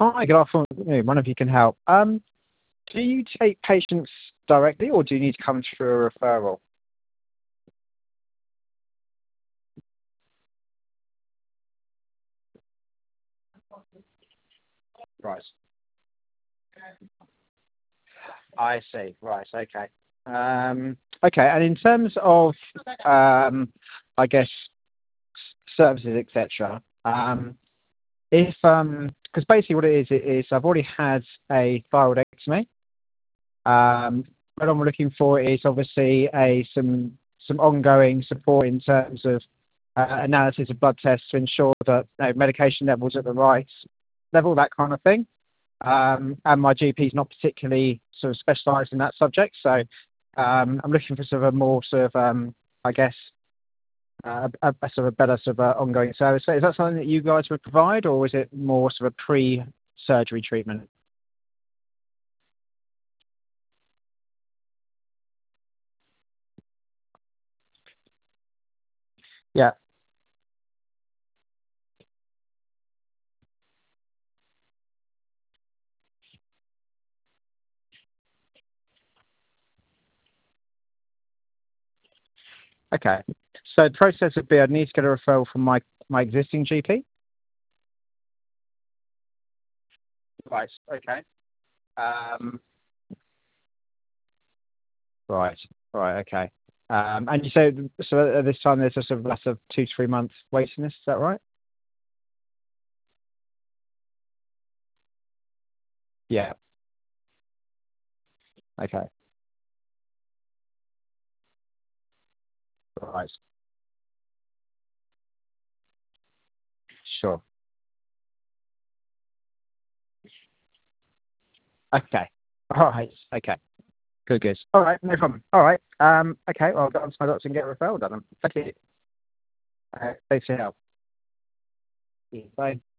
Hi, good afternoon. One of you can help. Do you take patients directly, or do you need to come through a referral? Right. I see. Right. Okay. Okay. And in terms of, I guess, services, etc. If because basically what it is I've already had a thyroidectomy. What I'm looking for is obviously some ongoing support in terms of analysis of blood tests to ensure that medication levels at the right level, that kind of thing. And my GP is not particularly sort of specialised in that subject, so I'm looking for sort of a more sort of I guess a sort of better sort of ongoing service. So is that something that you guys would provide, or is it more sort of pre-surgery treatment? Yeah. Okay. So the process would be I'd need to get a referral from my existing GP. Right. Okay. Um, right. Right. Okay. And you said so at this time there's a sort of less of 2 to 3 months waiting list. Is that right? Yeah. Okay. Right. Sure. Okay. All right. Okay. Good. Good. All right. No problem. All right. Okay. Well, I'll go on to my doctor and get a referral done. Thank you. Thanks for your help. Bye.